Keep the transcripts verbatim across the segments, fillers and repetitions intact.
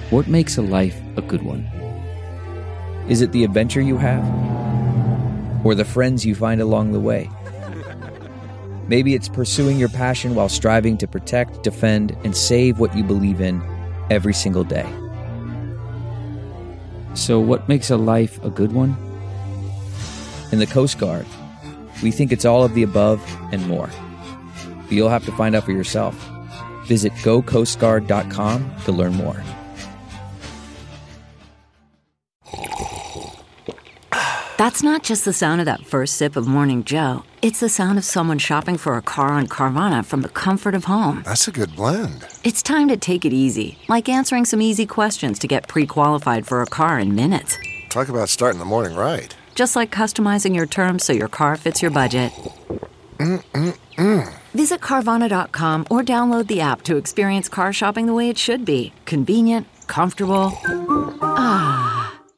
What makes a life a good one? Is it the adventure you have? Or the friends you find along the way? Maybe it's pursuing your passion while striving to protect, defend, and save what you believe in every single day. So what makes a life a good one? In the Coast Guard, we think it's all of the above and more. But you'll have to find out for yourself. Visit go coast guard dot com to learn more. That's not just the sound of that first sip of Morning Joe. It's the sound of someone shopping for a car on Carvana from the comfort of home. That's a good blend. It's time to take it easy, like answering some easy questions to get pre-qualified for a car in minutes. Talk about starting the morning right. Just like customizing your terms so your car fits your budget. Mm-mm-mm. Visit Carvana dot com or download the app to experience car shopping the way it should be. Convenient, comfortable. Ah.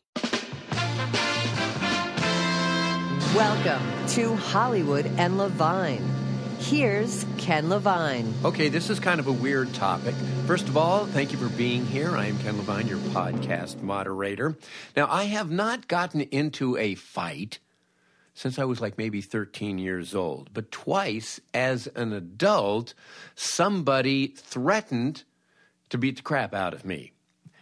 Welcome to Hollywood and Levine. Here's Ken Levine. Okay, this is kind of a weird topic. First of all, thank you for being here. I am Ken Levine, your podcast moderator. Now, I have not gotten into a fight since I was like maybe thirteen years old. But twice as an adult, somebody threatened to beat the crap out of me.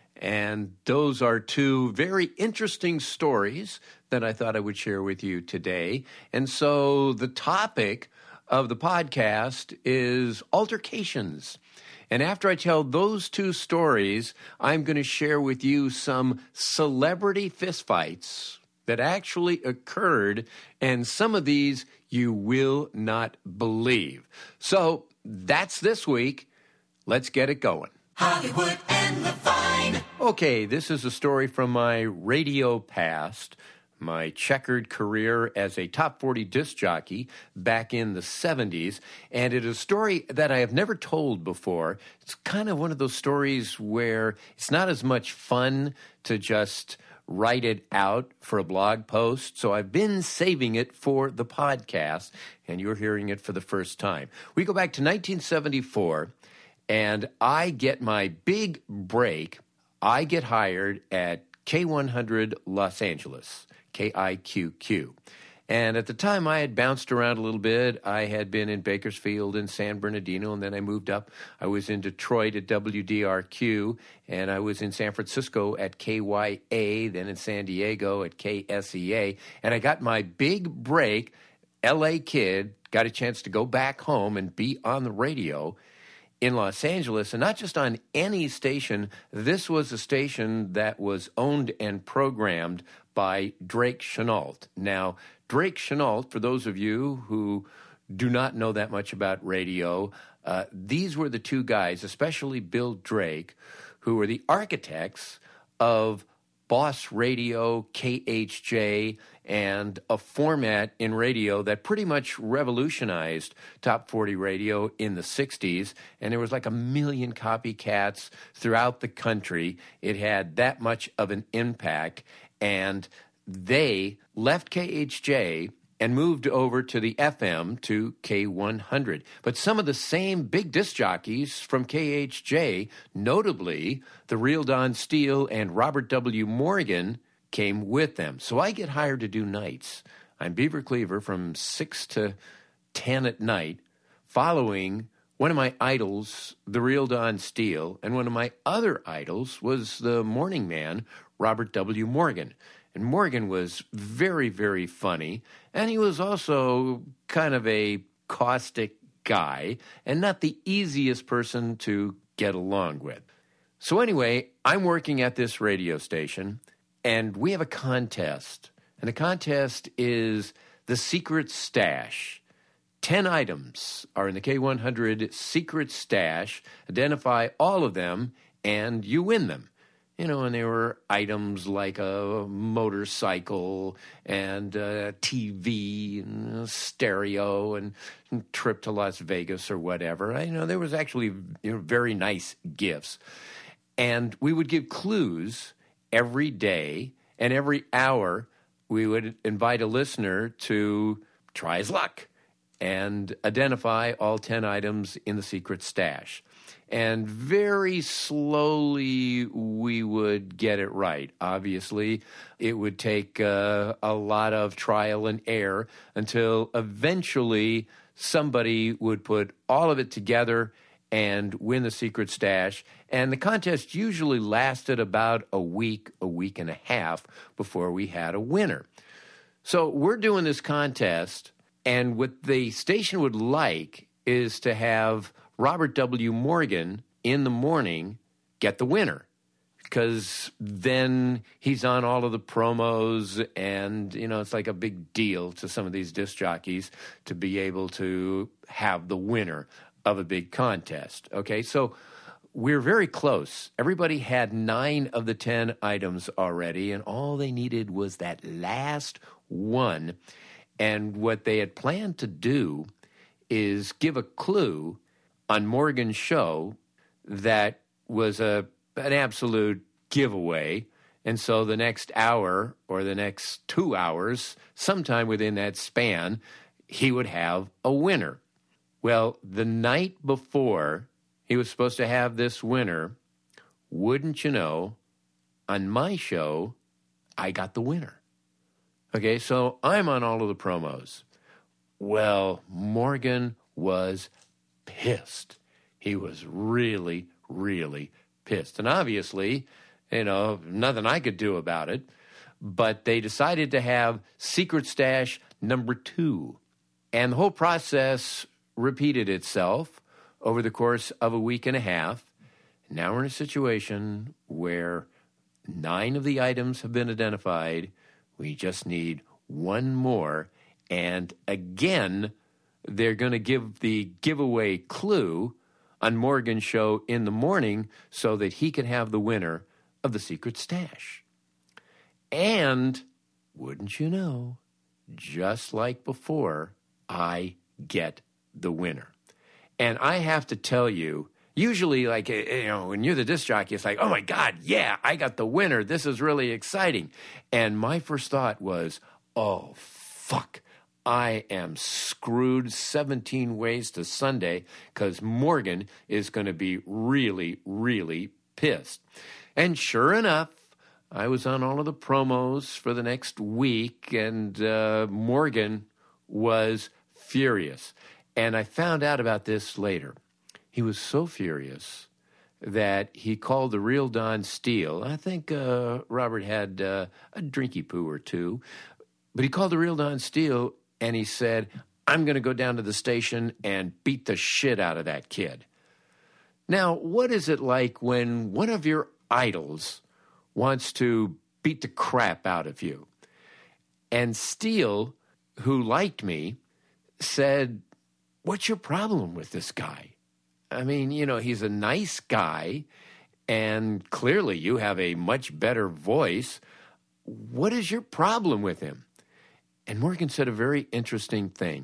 And those are two very interesting stories that I thought I would share with you today. And so the topic of the podcast is altercations. And after I tell those two stories, I'm going to share with you some celebrity fistfights that actually occurred, and some of these you will not believe. So that's this week. Let's get it going. Hollywood and Levine. Okay, this is a story from my radio past, my checkered career as a top forty disc jockey back in the seventies, and it is a story that I have never told before. It's kind of one of those stories where it's not as much fun to just write it out for a blog post, so I've been saving it for the podcast, and you're hearing it for the first time. We go back to nineteen seventy-four, and I get my big break. I get hired at K one hundred Los Angeles, K I Q Q. And at the time, I had bounced around a little bit. I had been in Bakersfield and San Bernardino, and then I moved up. I was in Detroit at W D R Q, and I was in San Francisco at K Y A, then in San Diego at K S E A. And I got my big break, L A kid, got a chance to go back home and be on the radio in Los Angeles, and not just on any station. This was a station that was owned and programmed by Drake Chenault. Now, Drake Chenault, for those of you who do not know that much about radio, uh, these were the two guys, especially Bill Drake, who were the architects of Boss Radio, K H J, and a format in radio that pretty much revolutionized top forty radio in the sixties. And there was like a million copycats throughout the country. It had that much of an impact. And they left K H J and moved over to the F M to K one hundred. But some of the same big disc jockeys from K H J, notably the real Don Steele and Robert W. Morgan, came with them. So I get hired to do nights. I'm Beaver Cleaver from six to ten at night, following one of my idols, the real Don Steele, and one of my other idols was the morning man, Robert W. Morgan. And Morgan was very, very funny, and he was also kind of a caustic guy and not the easiest person to get along with. So anyway, I'm working at this radio station, and we have a contest. And the contest is the Secret Stash. Ten items are in the K one hundred Secret Stash. Identify all of them, and you win them. You know, and there were items like a motorcycle and a T V and a stereo and a trip to Las Vegas or whatever. I, you know, there was actually, you know, very nice gifts. And we would give clues every day, and every hour we would invite a listener to try his luck and identify all ten items in the Secret Stash. And very slowly we would get it right. Obviously, it would take uh, a lot of trial and error until eventually somebody would put all of it together and win the secret stash. And the contest usually lasted about a week, a week and a half before we had a winner. So we're doing this contest, and what the station would like is to have Robert W. Morgan in the morning get the winner, because then he's on all of the promos, and, you know, it's like a big deal to some of these disc jockeys to be able to have the winner of a big contest. Okay, so we're very close. Everybody had nine of the ten items already, and all they needed was that last one. And what they had planned to do is give a clue on Morgan's show that was a an absolute giveaway. And so the next hour or the next two hours, sometime within that span, he would have a winner. Well, the night before he was supposed to have this winner, wouldn't you know, on my show, I got the winner. Okay, so I'm on all of the promos. Well, Morgan was pissed. He was really, really pissed. And obviously, you know, nothing I could do about it. But they decided to have Secret Stash number two. And the whole process repeated itself over the course of a week and a half. Now we're in a situation where nine of the items have been identified. We just need one more. And again, they're going to give the giveaway clue on Morgan's show in the morning so that he can have the winner of the Secret Stash. And, wouldn't you know, just like before, I get the winner. And I have to tell you, usually, like, you know, when you're the disc jockey, it's like, oh, my God, yeah, I got the winner. This is really exciting. And my first thought was, oh, fuck. I am screwed seventeen ways to Sunday because Morgan is going to be really, really pissed. And sure enough, I was on all of the promos for the next week, and uh, Morgan was furious. And I found out about this later. He was so furious that he called the real Don Steele. I think uh, Robert had uh, a drinky poo or two, but he called the real Don Steele, and he said, I'm going to go down to the station and beat the shit out of that kid. Now, what is it like when one of your idols wants to beat the crap out of you? And Steele, who liked me, said, what's your problem with this guy? I mean, you know, he's a nice guy, and clearly you have a much better voice. What is your problem with him? And Morgan said a very interesting thing.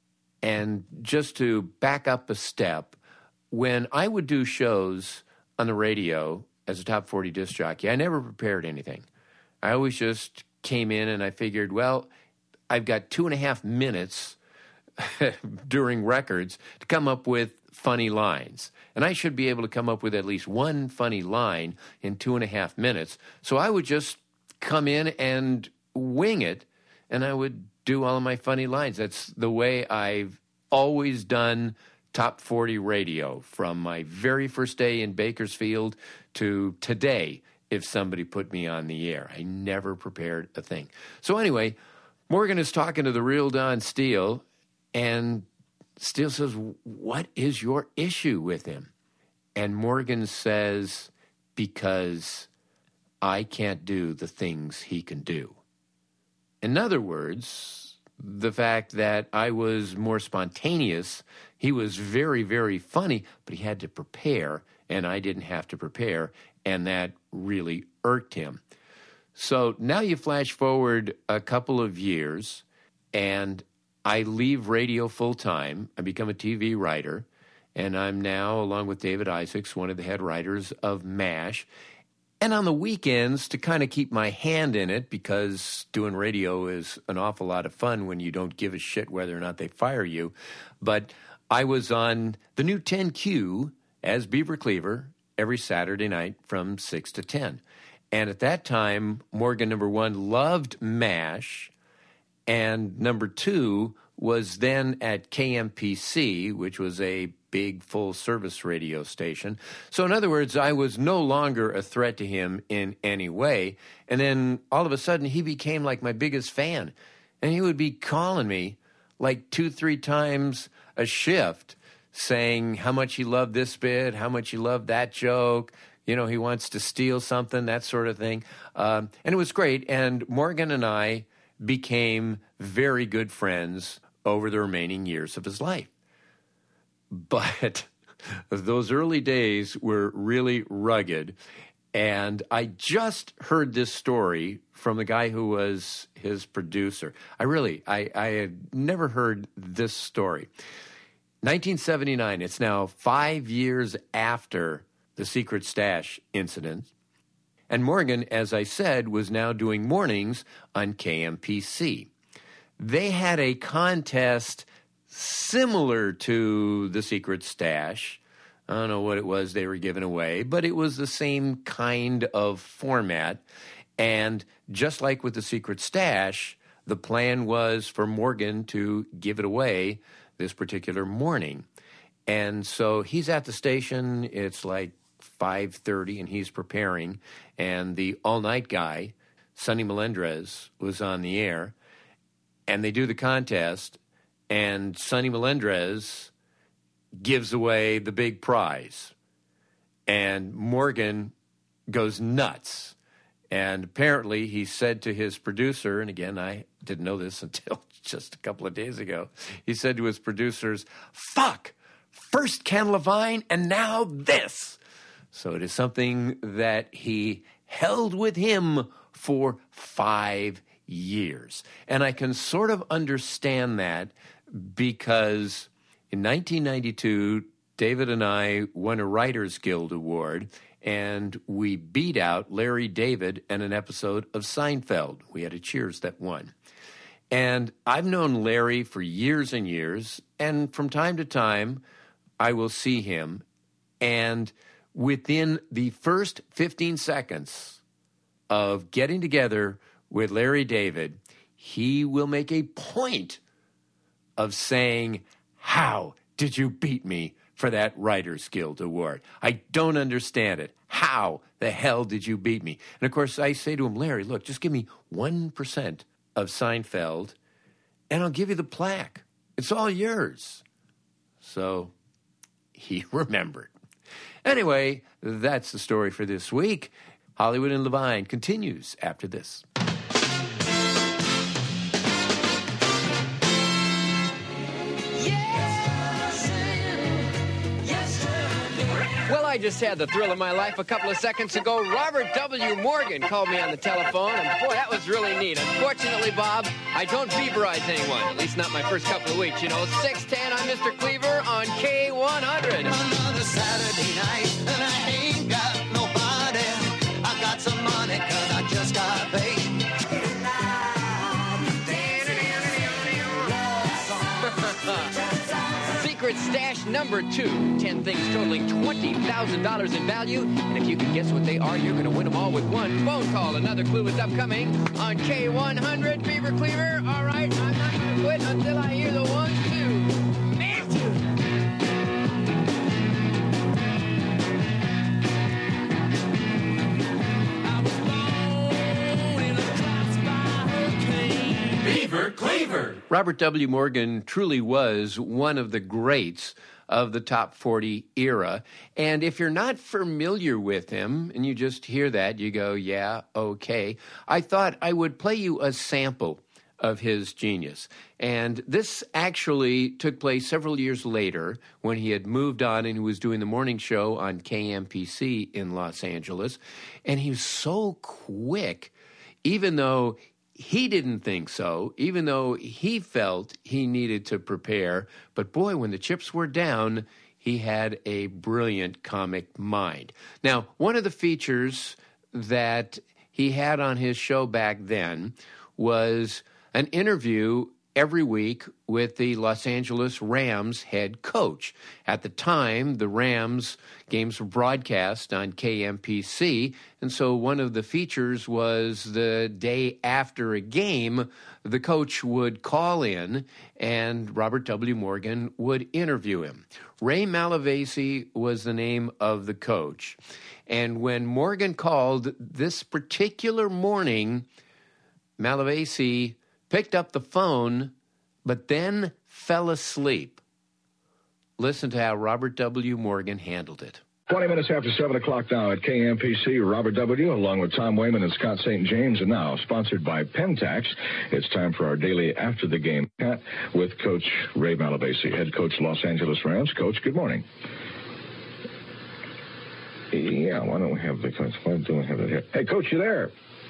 And just to back up a step, when I would do shows on the radio as a top forty disc jockey, I never prepared anything. I always just came in and I figured, well, I've got two and a half minutes during records to come up with funny lines. And I should be able to come up with at least one funny line in two and a half minutes. So I would just come in and wing it, and I would do all of my funny lines. That's the way I've always done top forty radio, from my very first day in Bakersfield to today, if somebody put me on the air. I never prepared a thing. So anyway, Morgan is talking to the real Don Steele, and Steele says, what is your issue with him? And Morgan says, because I can't do the things he can do. In other words, the fact that I was more spontaneous, he was very, very funny, but he had to prepare, and I didn't have to prepare, and that really irked him. So now you flash forward a couple of years, and I leave radio full-time. I become a T V writer, and I'm now, along with David Isaacs, one of the head writers of MASH. And on the weekends, to kind of keep my hand in it, because doing radio is an awful lot of fun when you don't give a shit whether or not they fire you. But I was on the new ten Q as Beaver Cleaver every Saturday night from six to ten. And at that time, Morgan, number one, loved MASH, and number two was then at K M P C, which was a big full-service radio station. So in other words, I was no longer a threat to him in any way. And then all of a sudden, he became like my biggest fan. And he would be calling me like two, three times a shift saying how much he loved this bit, how much he loved that joke. You know, he wants to steal something, that sort of thing. Um, and it was great. And Morgan and I became very good friends over the remaining years of his life. But those early days were really rugged. And I just heard this story from the guy who was his producer. I really, I, I had never heard this story. nineteen seventy-nine, it's now five years after the Secret Stash incident. And Morgan, as I said, was now doing mornings on K M P C. They had a contest similar to the Secret Stash. I don't know what it was they were giving away, but it was the same kind of format. And just like with the Secret Stash, the plan was for Morgan to give it away this particular morning. And so he's at the station. It's like five thirty, and he's preparing. And the all-night guy, Sonny Melendrez, was on the air. And they do the contest, and Sonny Melendrez gives away the big prize. And Morgan goes nuts. And apparently he said to his producer, and again, I didn't know this until just a couple of days ago, he said to his producers, "Fuck! First Ken Levine, and now this!" So it is something that he held with him for five years. And I can sort of understand that because in nineteen ninety-two, David and I won a Writers Guild Award, and we beat out Larry David in an episode of Seinfeld. We had a Cheers that won. And I've known Larry for years and years, and from time to time, I will see him, and within the first fifteen seconds of getting together with Larry David, he will make a point of saying, "How did you beat me for that Writers Guild Award? I don't understand it. How the hell did you beat me?" And of course, I say to him, "Larry, look, just give me one percent of Seinfeld, and I'll give you the plaque. It's all yours." So he remembered. Anyway, that's the story for this week. Hollywood and Levine continues after this. Well, I just had the thrill of my life a couple of seconds ago. Robert W. Morgan called me on the telephone, and boy, that was really neat. Unfortunately, Bob, I don't beaverize anyone, at least not my first couple of weeks. You know, six ten, I'm Mister Cleaver on K one hundred. Another Saturday night, and I ain't got nobody. I got some money, cause I just got paid. Secret Stash number two. Ten things totaling twenty thousand dollars in value. And if you can guess what they are, you're going to win them all with one phone call. Another clue is upcoming on K one hundred. Beaver Cleaver, all right, I'm not going to quit until I hear the one, two. Matthew. I was born in a crossfire hurricane. Beaver Cleaver. Robert W. Morgan truly was one of the greats of the top forty era. And if you're not familiar with him and you just hear that, you go, yeah, okay. I thought I would play you a sample of his genius. And this actually took place several years later when he had moved on and he was doing the morning show on K M P C in Los Angeles. And he was so quick, even though he didn't think so, even though he felt he needed to prepare. But boy, when the chips were down, he had a brilliant comic mind. Now, one of the features that he had on his show back then was an interview every week with the Los Angeles Rams head coach. At the time, the Rams games were broadcast on K M P C, and so one of the features was the day after a game, the coach would call in and Robert W. Morgan would interview him. Ray Malavasi was the name of the coach. And when Morgan called this particular morning, Malavasi picked up the phone, but then fell asleep. Listen to how Robert W. Morgan handled it. twenty minutes after seven o'clock now at K M P C, Robert W., along with Tom Wayman and Scott Saint James, and now sponsored by Pentax. It's time for our daily after the game chat with Coach Ray Malavasi, head coach Los Angeles Rams. Coach, good morning. Yeah, why don't we have the coach? Why don't we have it here? Hey, Coach, you there?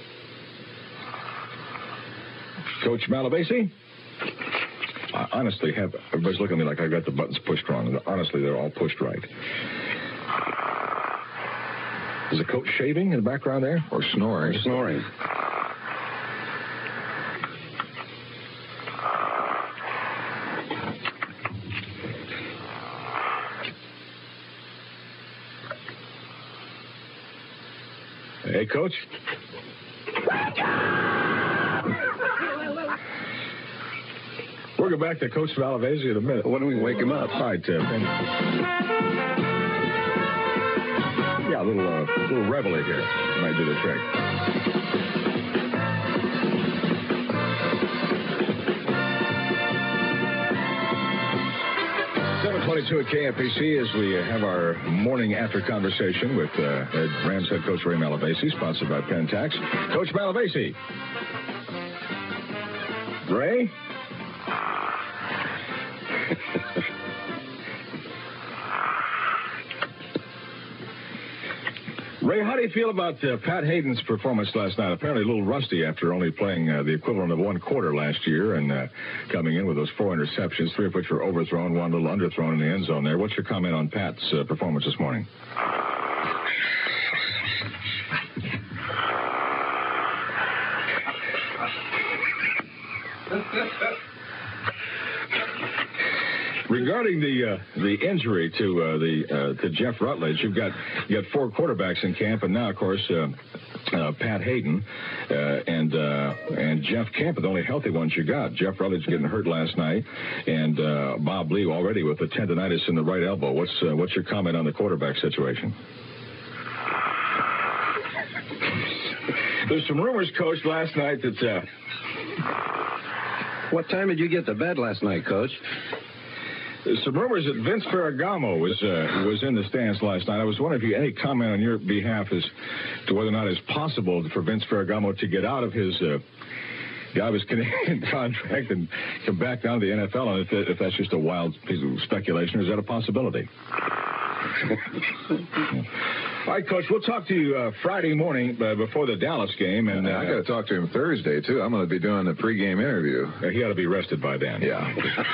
Coach Malavasi? I honestly have, everybody's looking at me like I got the buttons pushed wrong. Honestly, they're all pushed right. Is the coach shaving in the background there? Or snoring? Or snoring. Hey, Coach? We'll go back to Coach Malavasi in a minute. Why don't we wake him up? All right, Tim. Yeah, a little, uh, little reveille here might do the trick. seven twenty-two at K M P C as we have our morning after conversation with uh, Rams head coach Ray Malavasi, sponsored by Pentax. Coach Malavasi. Ray? Ray, how do you feel about uh, Pat Hayden's performance last night? Apparently a little rusty after only playing uh, the equivalent of one quarter last year and uh, coming in with those four interceptions, three of which were overthrown, one little underthrown in the end zone there. What's your comment on Pat's uh, performance this morning? Regarding the uh, the injury to uh, the uh, to Jeff Rutledge, you've got you got four quarterbacks in camp, and now, of course, uh, uh, Pat Hayden uh, and uh, and Jeff Camp are the only healthy ones you got. Jeff Rutledge getting hurt last night, and uh, Bob Lee already with the tendonitis in the right elbow. What's uh, what's your comment on the quarterback situation? There's some rumors, Coach, last night that. Uh... What time did you get to bed last night, Coach? There's some rumors that Vince Ferragamo was uh, was in the stands last night. I was wondering if you had any comment on your behalf as to whether or not it's possible for Vince Ferragamo to get out of his uh, out of his Canadian contract and come back down to the N F L, and if, if that's just a wild piece of speculation, or is that a possibility? All right, Coach, we'll talk to you uh, Friday morning uh, before the Dallas game. And uh, I got to talk to him Thursday, too. I'm going to be doing the pregame interview. Uh, he ought to be rested by then. Yeah.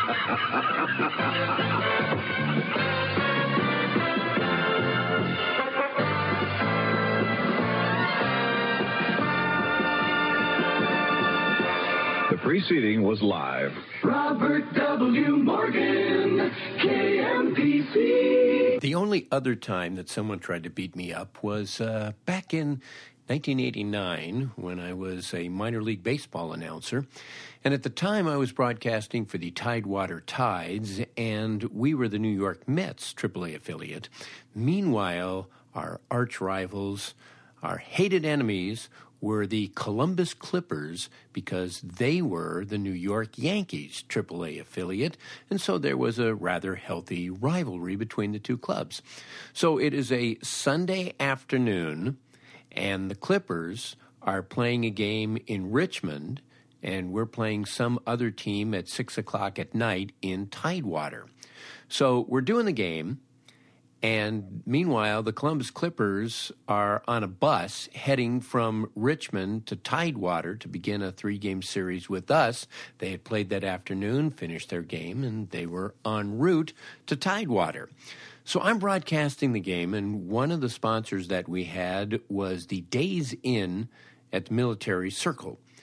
The preceding was live. Robert W. Morgan, K M P C. The only other time that someone tried to beat me up was uh, back in nineteen eighty-nine when I was a minor league baseball announcer. And at the time, I was broadcasting for the Tidewater Tides, and we were the New York Mets triple A affiliate. Meanwhile, our arch rivals, our hated enemies, were the Columbus Clippers because they were the New York Yankees triple A affiliate, and so there was a rather healthy rivalry between the two clubs. So it is a Sunday afternoon, and the Clippers are playing a game in Richmond, and we're playing some other team at six o'clock at night in Tidewater. So we're doing the game, and meanwhile, the Columbus Clippers are on a bus heading from Richmond to Tidewater to begin a three-game series with us. They had played that afternoon, finished their game, and they were en route to Tidewater. So I'm broadcasting the game, and one of the sponsors that we had was the Days Inn at the Military Circle.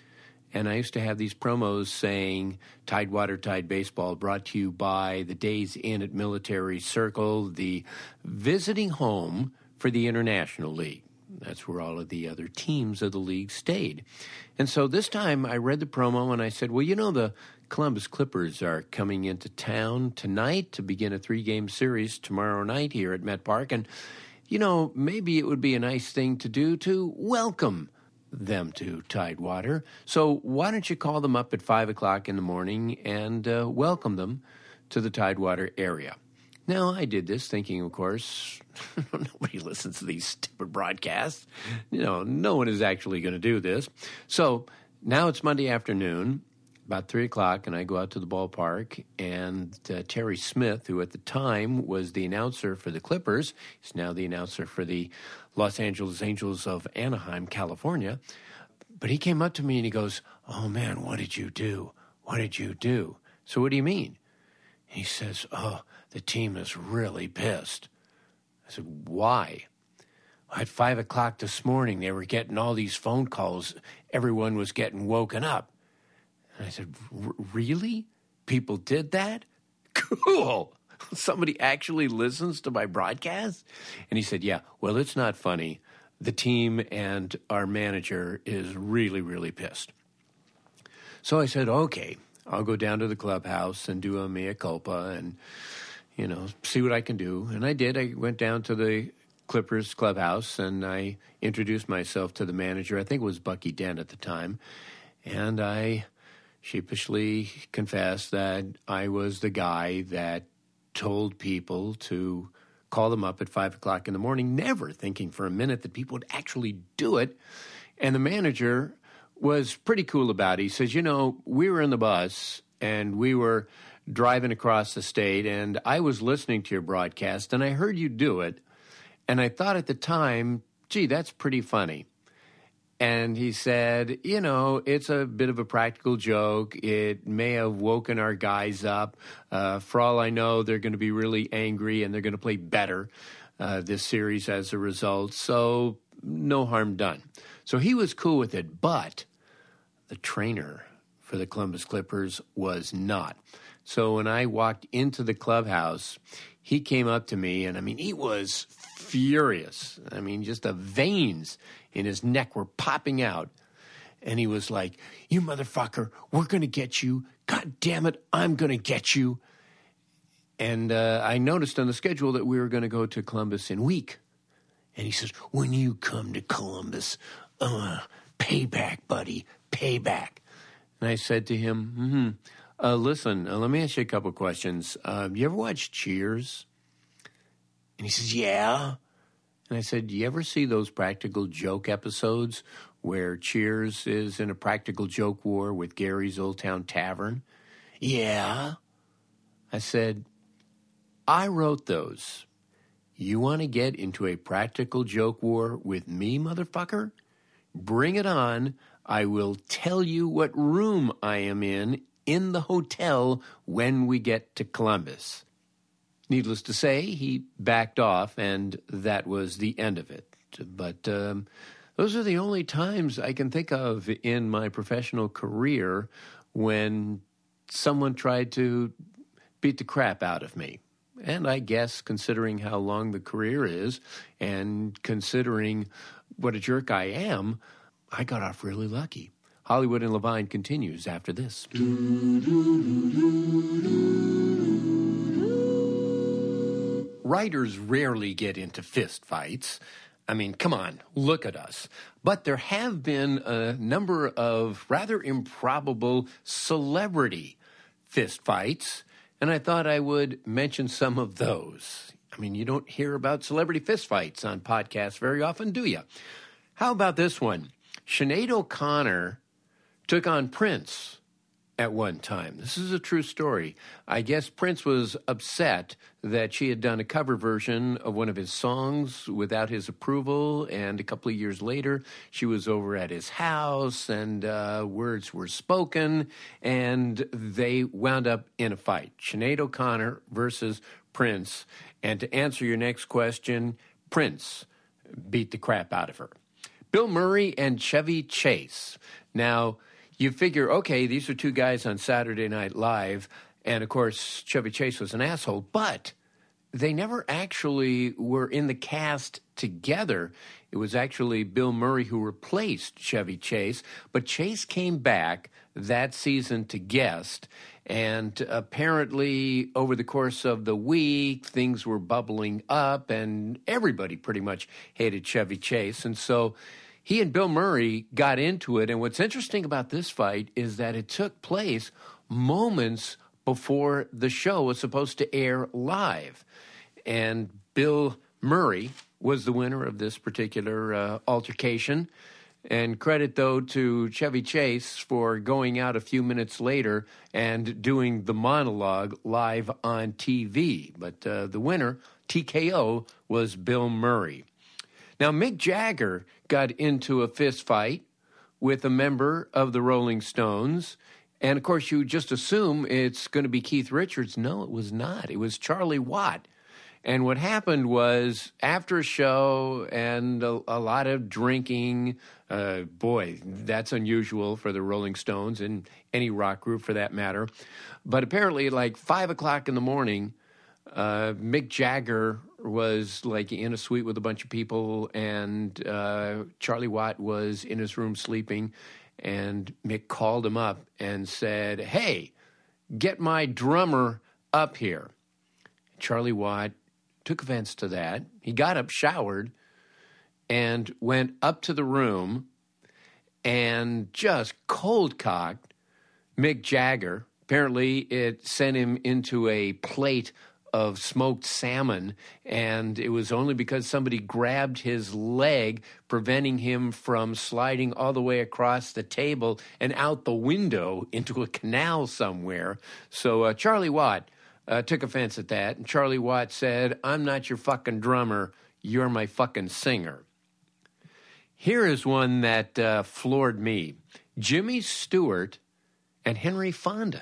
And I used to have these promos saying, Tidewater Tide Baseball brought to you by the Days Inn at Military Circle, the visiting home for the International League. That's where all of the other teams of the league stayed. And so this time I read the promo and I said, well, you know, the Columbus Clippers are coming into town tonight to begin a three-game series tomorrow night here at Met Park. And, you know, maybe it would be a nice thing to do to welcome them to Tidewater. So why don't you call them up at five o'clock in the morning and uh, welcome them to the Tidewater area? Now, I did this thinking, of course, nobody listens to these stupid broadcasts. You know, no one is actually going to do this. So now it's Monday afternoon, about three o'clock, and I go out to the ballpark, and uh, Terry Smith, who at the time was the announcer for the Clippers, he's now the announcer for the Los Angeles Angels of Anaheim, California. But he came up to me and he goes, oh, man, what did you do? What did you do? So what do you mean? He says, oh, the team is really pissed. I said, why? At five o'clock this morning, they were getting all these phone calls. Everyone was getting woken up. And I said, really? People did that? Cool. Somebody actually listens to my broadcast? And he said, yeah, well, it's not funny. The team and our manager is really, really pissed. So I said, okay, I'll go down to the clubhouse and do a mea culpa and, you know, see what I can do. And I did. I went down to the Clippers clubhouse and I introduced myself to the manager. I think it was Bucky Dent at the time. And I sheepishly confessed that I was the guy that told people to call them up at five o'clock in the morning, never thinking for a minute that people would actually do it. And the manager was pretty cool about it. He says, you know, we were in the bus and we were driving across the state and I was listening to your broadcast and I heard you do it. And I thought at the time, gee, that's pretty funny. And he said, you know, it's a bit of a practical joke. It may have woken our guys up. Uh, for all I know, they're going to be really angry and they're going to play better uh, this series as a result. So no harm done. So he was cool with it, but the trainer for the Columbus Clippers was not. So when I walked into the clubhouse, he came up to me, and, I mean, he was furious. I mean, just the veins in his neck were popping out. And he was like, you motherfucker, we're going to get you. God damn it, I'm going to get you. And uh, I noticed on the schedule that we were going to go to Columbus in a week. And he says, when you come to Columbus, uh, payback, buddy, payback. And I said to him, mm-hmm, uh, listen, uh, let me ask you a couple questions. Uh, you ever watch Cheers? And he says, yeah. And I said, you ever see those practical joke episodes where Cheers is in a practical joke war with Gary's Old Town Tavern? Yeah. I said, I wrote those. You want to get into a practical joke war with me, motherfucker? Bring it on. I will tell you what room I am in in the hotel when we get to Columbus. Needless to say, he backed off, and that was the end of it. But um, those are the only times I can think of in my professional career when someone tried to beat the crap out of me. And I guess, considering how long the career is and considering what a jerk I am, I got off really lucky. Hollywood and Levine continues after this. Writers rarely get into fist fights. I mean, come on, look at us. But there have been a number of rather improbable celebrity fist fights, and I thought I would mention some of those. I mean, you don't hear about celebrity fist fights on podcasts very often, do you? How about this one? Sinead O'Connor took on Prince at one time. This is a true story. I guess Prince was upset that she had done a cover version of one of his songs without his approval, and a couple of years later, she was over at his house, and uh, words were spoken, and they wound up in a fight. Sinead O'Connor versus Prince. And to answer your next question, Prince beat the crap out of her. Bill Murray and Chevy Chase. Now, you figure, okay, these are two guys on Saturday Night Live, and of course, Chevy Chase was an asshole, but they never actually were in the cast together. It was actually Bill Murray who replaced Chevy Chase, but Chase came back that season to guest, and apparently over the course of the week, things were bubbling up, and everybody pretty much hated Chevy Chase, and so he and Bill Murray got into it, and what's interesting about this fight is that it took place moments before the show was supposed to air live. And Bill Murray was the winner of this particular uh, altercation. And credit, though, to Chevy Chase for going out a few minutes later and doing the monologue live on T V. But uh, the winner, T K O, was Bill Murray. Now, Mick Jagger got into a fist fight with a member of the Rolling Stones. And, of course, you just assume it's going to be Keith Richards. No, it was not. It was Charlie Watt. And what happened was, after a show and a, a lot of drinking, uh, boy, that's unusual for the Rolling Stones and any rock group for that matter. But apparently at like five o'clock in the morning, uh, Mick Jagger was like in a suite with a bunch of people, and uh, Charlie Watt was in his room sleeping, and Mick called him up and said, "Hey, get my drummer up here." Charlie Watt took offense to that. He got up, showered, and went up to the room and just cold-cocked Mick Jagger. Apparently, it sent him into a plate of smoked salmon, and it was only because somebody grabbed his leg, preventing him from sliding all the way across the table and out the window into a canal somewhere. So uh, Charlie Watt Uh, took offense at that, and Charlie Watt said, "I'm not your fucking drummer, you're my fucking singer." Here is one that uh, floored me. Jimmy Stewart and Henry Fonda.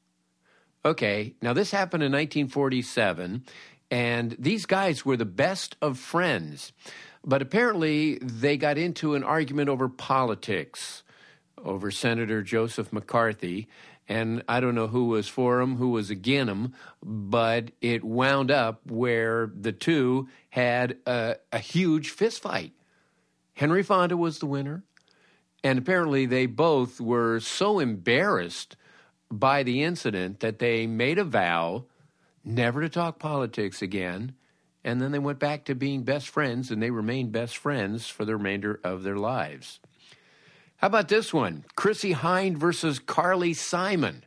Okay, now this happened in nineteen forty-seven, and these guys were the best of friends. But apparently they got into an argument over politics, over Senator Joseph McCarthy. And I don't know who was for him, who was against him, but it wound up where the two had a, a huge fist fight. Henry Fonda was the winner, and apparently they both were so embarrassed by the incident that they made a vow never to talk politics again, and then they went back to being best friends, and they remained best friends for the remainder of their lives. How about this one? Chrissie Hynde versus Carly Simon.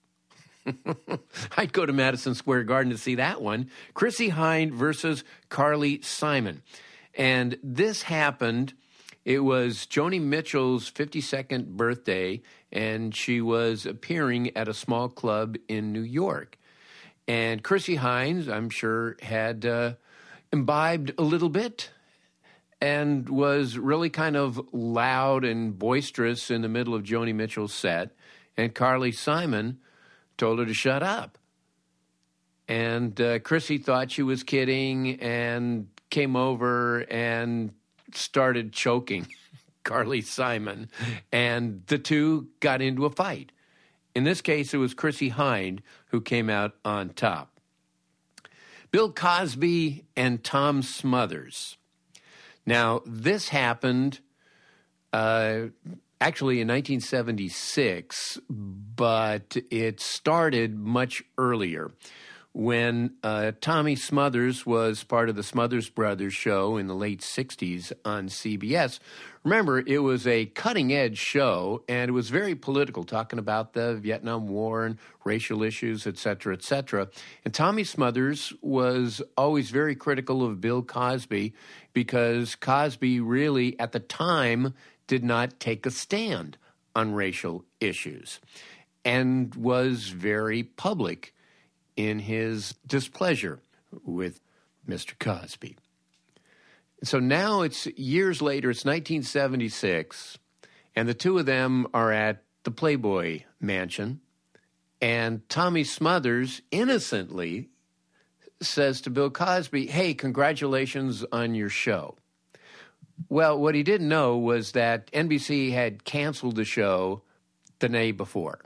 I'd go to Madison Square Garden to see that one. Chrissie Hynde versus Carly Simon. And this happened, it was Joni Mitchell's fifty-second birthday, and she was appearing at a small club in New York. And Chrissie Hynde, I'm sure, had uh, imbibed a little bit and was really kind of loud and boisterous in the middle of Joni Mitchell's set. And Carly Simon told her to shut up. And uh, Chrissie thought she was kidding and came over and started choking Carly Simon. And the two got into a fight. In this case, it was Chrissie Hynde who came out on top. Bill Cosby and Tom Smothers. Now, this happened uh, actually in nineteen seventy-six, but it started much earlier when uh, Tommy Smothers was part of the Smothers Brothers show in the late sixties on C B S. Remember, it was a cutting-edge show, and it was very political, talking about the Vietnam War and racial issues, et cetera, et cetera. And Tommy Smothers was always very critical of Bill Cosby because Cosby really, at the time, did not take a stand on racial issues and was very public in his displeasure with Mister Cosby. So now it's years later, it's nineteen seventy-six, and the two of them are at the Playboy Mansion, and Tommy Smothers innocently says to Bill Cosby, "Hey, congratulations on your show." Well, what he didn't know was that N B C had canceled the show the day before.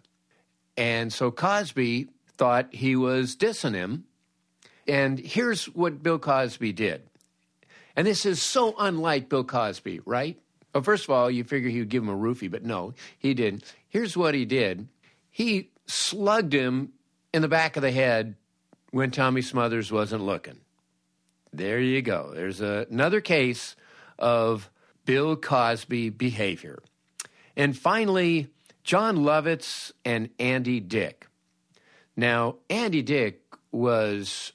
And so Cosby thought he was dissing him. And here's what Bill Cosby did. And this is so unlike Bill Cosby, right? Well, first of all, you figure he would give him a roofie, but no, he didn't. Here's what he did. He slugged him in the back of the head when Tommy Smothers wasn't looking. There you go. There's a, another case of Bill Cosby behavior. And finally, John Lovitz and Andy Dick. Now, Andy Dick was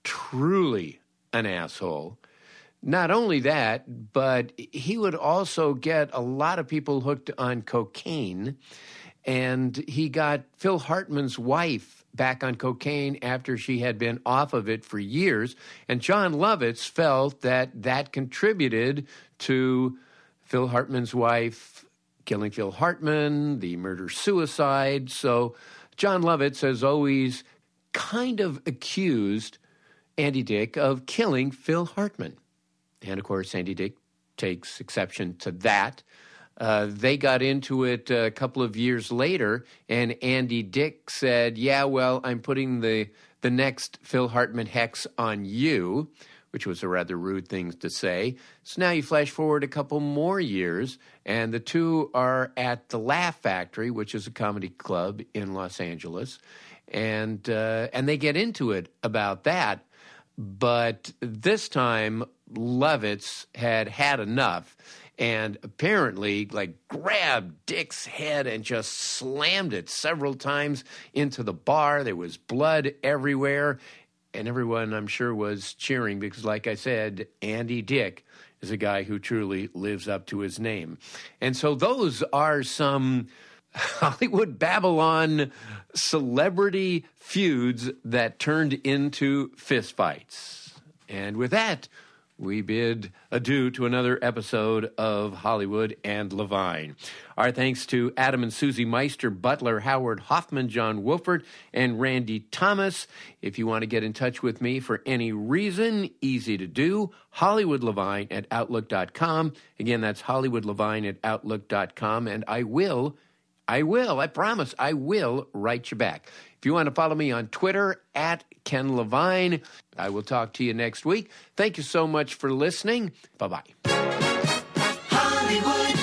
truly an asshole. Not only that, but he would also get a lot of people hooked on cocaine. And he got Phil Hartman's wife back on cocaine after she had been off of it for years. And John Lovitz felt that that contributed to Phil Hartman's wife killing Phil Hartman, the murder-suicide. So John Lovitz has always kind of accused Andy Dick of killing Phil Hartman. And, of course, Andy Dick takes exception to that. Uh, they got into it a couple of years later, and Andy Dick said, yeah, well, I'm putting the, the next Phil Hartman hex on you, which was a rather rude thing to say. So now you flash forward a couple more years, and the two are at the Laugh Factory, which is a comedy club in Los Angeles, and uh, and they get into it about that. But this time, Lovitz had had enough and apparently, like, grabbed Dick's head and just slammed it several times into the bar. There was blood everywhere, and everyone, I'm sure, was cheering because, like I said, Andy Dick is a guy who truly lives up to his name. And so those are some Hollywood Babylon celebrity feuds that turned into fistfights. And with that, we bid adieu to another episode of Hollywood and Levine. Our thanks to Adam and Susie Meister, Butler, Howard Hoffman, John Wolford, and Randy Thomas. If you want to get in touch with me for any reason, easy to do, HollywoodLevine at Outlook dot com. Again, that's HollywoodLevine at Outlook dot com, and I will, I will, I promise, I will write you back. If you want to follow me on Twitter, at Ken Levine, I will talk to you next week. Thank you so much for listening. Bye-bye. Hollywood.